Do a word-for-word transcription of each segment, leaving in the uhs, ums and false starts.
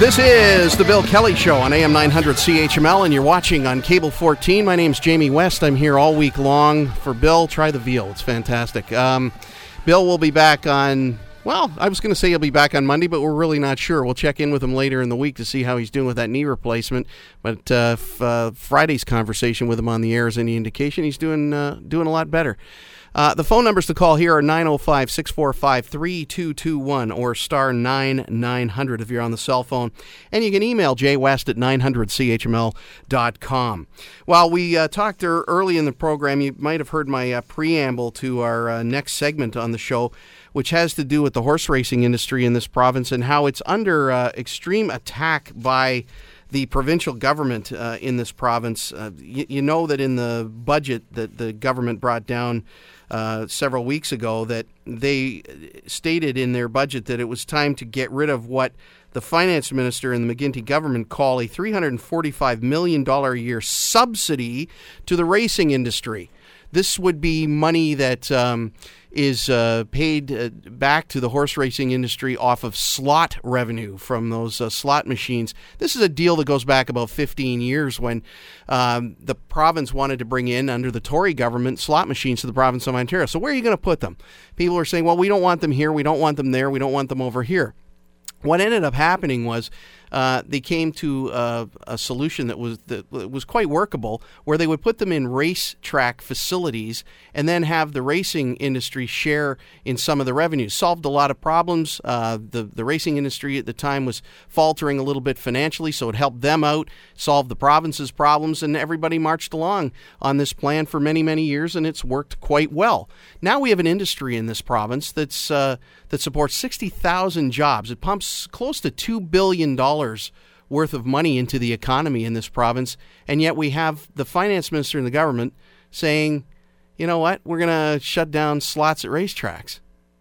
This is the Bill Kelly Show on A M nine hundred C H M L, and you're watching on Cable fourteen. My name's Jamie West. I'm here all week long for Bill. Try the veal. It's fantastic. Um, Bill will be back on, well, I was going to say he'll be back on Monday, but we're really not sure. We'll check in with him later in the week to see how he's doing with that knee replacement. But uh, f- uh, Friday's conversation with him on the air is any indication he's doing uh, doing a lot better. Uh, the phone numbers to call here are nine oh five, six four five, three two two one or star nine nine hundred if you're on the cell phone. And you can email jwest at nine hundred c h m l dot com. While we uh, talked er- early in the program, you might have heard my uh, preamble to our uh, next segment on the show, which has to do with the horse racing industry in this province and how it's under uh, extreme attack by the provincial government uh, in this province. Uh, you, you know that in the budget that the government brought down Uh, several weeks ago, that they stated in their budget that it was time to get rid of what the finance minister and the McGuinty government call a three hundred forty-five million dollars a year subsidy to the racing industry. This would be money that um, is uh, paid uh, back to the horse racing industry off of slot revenue from those uh, slot machines. This is a deal that goes back about fifteen years when um, the province wanted to bring in, under the Tory government, slot machines to the province of Ontario. So where are you going to put them? People are saying, well, we don't want them here, we don't want them there, we don't want them over here. What ended up happening was uh, they came to uh, a solution that was that was quite workable, where they would put them in racetrack facilities and then have the racing industry share in some of the revenues. Solved a lot of problems. Uh, the the racing industry at the time was faltering a little bit financially, so it helped them out, solved the province's problems, and everybody marched along on this plan for many, many years, and it's worked quite well. Now we have an industry in this province that's uh, that supports sixty thousand jobs. It pumps close to two billion dollars worth of money into the economy in this province, and yet we have the finance minister and the government saying, you know what, we're going to shut down slots at racetracks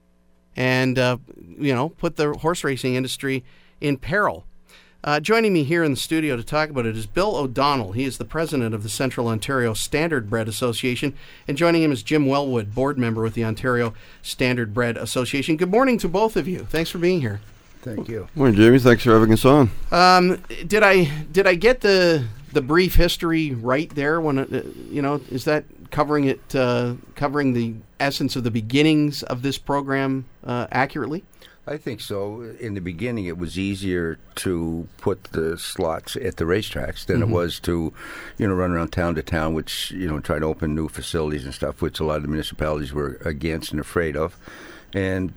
and, uh, you know, put the horse racing industry in peril. Uh, joining me here in the studio to talk about it is Bill O'Donnell. He is the president of the Central Ontario Standardbred Association, and joining him is Jim Wellwood, board member with the Ontario Standardbred Association. Good morning to both of you. Thanks for being here. Thank you. Morning, Jamie. Thanks for having us on. Um, did I did I get the the brief history right there? When uh, you know, is that covering it, uh, covering the essence of the beginnings of this program uh, accurately? I think so. In the beginning, it was easier to put the slots at the racetracks than mm-hmm. it was to, you know, run around town to town, which, you know, try to open new facilities and stuff, which a lot of the municipalities were against and afraid of. And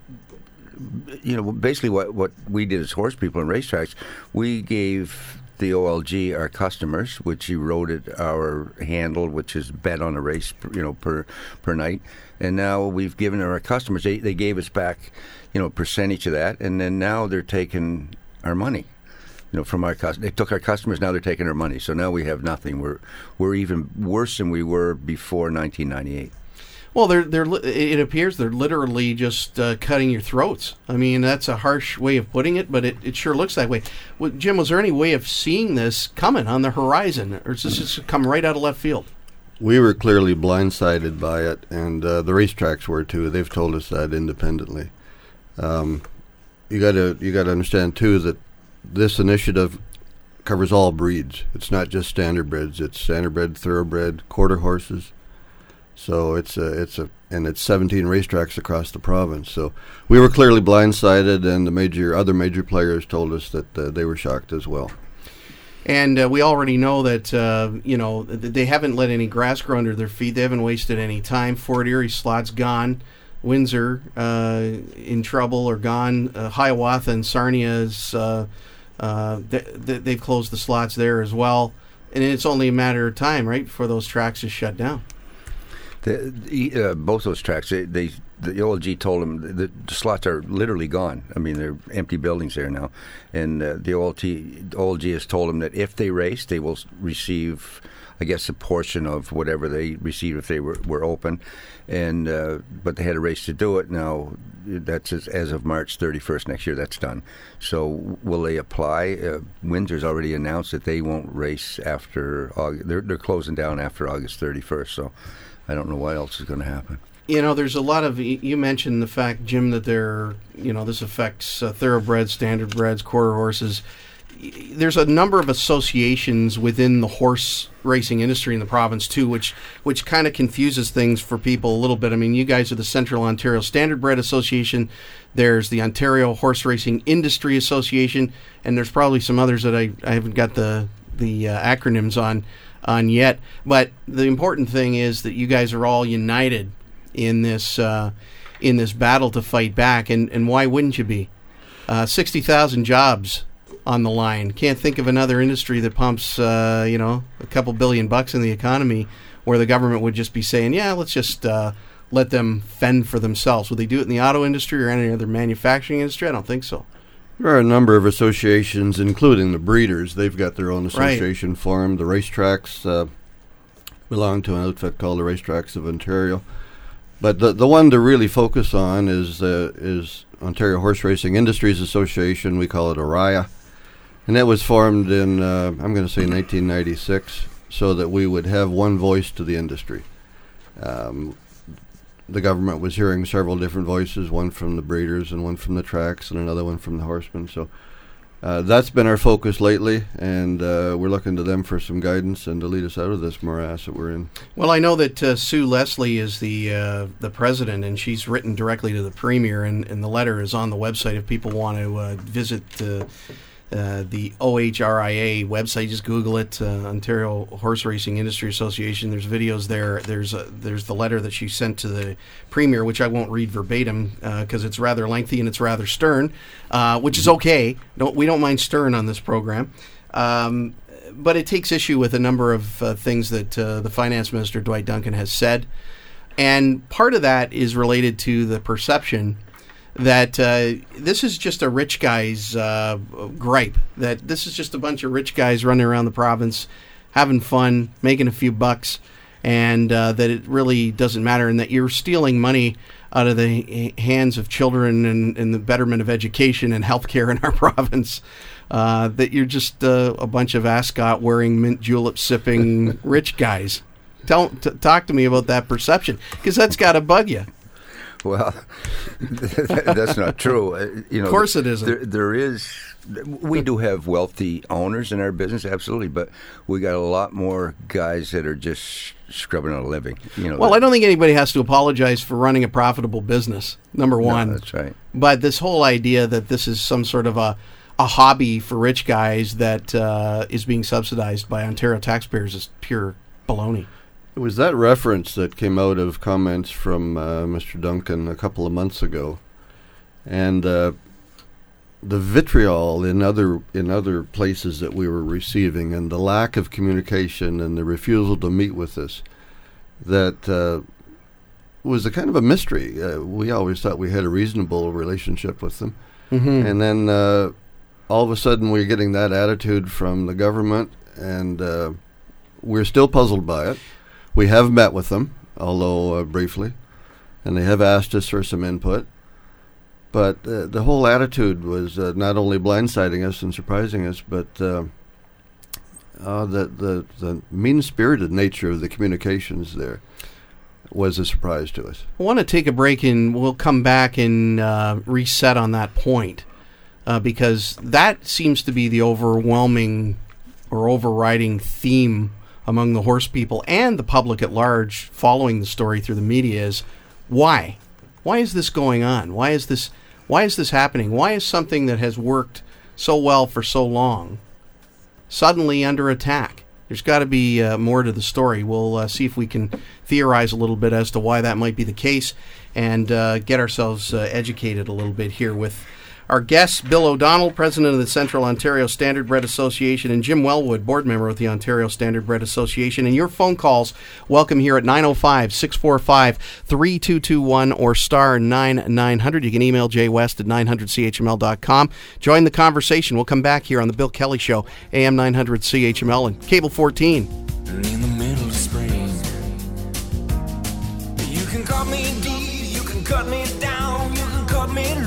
you know, basically what, what we did as horse people in racetracks, we gave the O L G our customers, which eroded our handle, which is bet on a race, you know, per per night. And now we've given our customers, they, they gave us back, you know, a percentage of that, and then now they're taking our money. You know, from our customers, they took our customers. Now they're taking our money. So now we have nothing. We're we're even worse than we were before nineteen ninety-eight. Well, they're they're. It appears they're literally just uh, cutting your throats. I mean, that's a harsh way of putting it, but it, it sure looks that way. Well, Jim, was there any way of seeing this coming on the horizon, or is this just come right out of left field? We were clearly blindsided by it, and uh, the racetracks were too. They've told us that independently. Um, you got to you got to understand too that this initiative covers all breeds. It's not just standardbreds. It's standardbred, thoroughbred, quarter horses. So it's a, it's a, and it's seventeen racetracks across the province. So we were clearly blindsided, and the major other major players told us that uh, they were shocked as well. And uh, we already know that uh, you know th- they haven't let any grass grow under their feet. They haven't wasted any time. Fort Erie slot's gone. Windsor uh, in trouble or gone. Uh, Hiawatha and Sarnia is uh, uh, th- th- they've closed the slots there as well. And it's only a matter of time, right, before those tracks is shut down. The, the, uh, both those tracks, they, they the O L G told them the, the slots are literally gone. I mean, they're empty buildings there now, and uh, the O L G, O L G has told them that if they race, they will receive, I guess, a portion of whatever they received if they were, were open, and uh, but they had a race to do it. Now that's as, as of March thirty-first next year. That's done. So will they apply? Uh, Windsor's already announced that they won't race after August. They're they're closing down after August thirty-first. So I don't know what else is going to happen. You know, there's a lot of, you mentioned the fact, Jim, that they're, you know, this affects uh, thoroughbreds, standardbreds, quarter horses. there's a number of associations within the horse racing industry in the province too, which which kind of confuses things for people a little bit. I mean, you guys are the Central Ontario Standardbred Association. There's the Ontario Horse Racing Industry Association, and there's probably some others that I, I haven't got the the uh, acronyms on on yet. But the important thing is that you guys are all united in this uh, in this battle to fight back, and, and why wouldn't you be? Uh, sixty thousand jobs on the line. Can't think of another industry that pumps, uh, you know, a couple billion bucks in the economy where the government would just be saying, yeah, let's just uh, let them fend for themselves. Would they do it in the auto industry or any other manufacturing industry? I don't think so. There are a number of associations, including the breeders. They've got their own association right. formed. The racetracks uh, belong to an outfit called the Racetracks of Ontario. But the the one to really focus on is uh, is Ontario Horse Racing Industries Association. We call it ORIA. And that was formed in, uh, I'm going to say nineteen ninety-six, so that we would have one voice to the industry. Um, the government was hearing several different voices, one from the breeders and one from the tracks and another one from the horsemen. So uh, that's been our focus lately, and uh, we're looking to them for some guidance and to lead us out of this morass that we're in. Well, I know that uh, Sue Leslie is the uh, the president, and she's written directly to the Premier, and, and the letter is on the website if people want to uh, visit uh, Uh, the O H R I A website. Just Google it, uh, Ontario Horse Racing Industry Association. There's videos there. There's a, there's the letter that she sent to the Premier, which I won't read verbatim because uh, it's rather lengthy and it's rather stern, uh, which is okay. Don't we don't mind stern on this program, um, but it takes issue with a number of uh, things that uh, the Finance Minister Dwight Duncan has said, and part of that is related to the perception that uh, this is just a rich guy's uh, gripe, that this is just a bunch of rich guys running around the province having fun, making a few bucks, and uh, that it really doesn't matter, and that you're stealing money out of the hands of children and, and the betterment of education and healthcare in our province, uh, that you're just uh, a bunch of ascot-wearing, mint julep-sipping rich guys. Tell, t- talk to me about that perception, because that's got to bug you. Well, that's not true. Uh, you know, of course it isn't. There, there is. We do have wealthy owners in our business, absolutely, but we got a lot more guys that are just scrubbing out a living. You know. Well, I don't think anybody has to apologize for running a profitable business. Number one, no, that's right. But this whole idea that this is some sort of a a hobby for rich guys that uh, is being subsidized by Ontario taxpayers is pure baloney. It was that reference that came out of comments from uh, Mister Duncan a couple of months ago, and uh, the vitriol in other in other places that we were receiving, and the lack of communication and the refusal to meet with us, that uh, was a kind of a mystery. Uh, we always thought we had a reasonable relationship with them, mm-hmm. and then uh, all of a sudden we're getting that attitude from the government, and uh, we're still puzzled by it. We have met with them, although uh, briefly, and they have asked us for some input. But uh, the whole attitude was uh, not only blindsiding us and surprising us, but uh, uh, the, the, the mean-spirited nature of the communications there was a surprise to us. I want to take a break, and we'll come back and uh, reset on that point, uh, because that seems to be the overwhelming or overriding theme among the horse people and the public at large following the story through the media is why? Why is this going on? Why is this why is this happening? Why is something that has worked so well for so long suddenly under attack? There's got to be uh, more to the story. We'll uh, see if we can theorize a little bit as to why that might be the case and uh, get ourselves uh, educated a little bit here with our guests, Bill O'Donnell, president of the Central Ontario Standardbred Association, and Jim Wellwood, board member of the Ontario Standardbred Association. And your phone calls, welcome here at nine oh five, six four five, three two two one or star nine nine hundred. You can email jwest at nine hundred c h m l dot com. Join the conversation. We'll come back here on The Bill Kelly Show, A M nine hundred C H M L and Cable fourteen. In the middle of spring, you can cut me deep, you can cut me down, you can cut me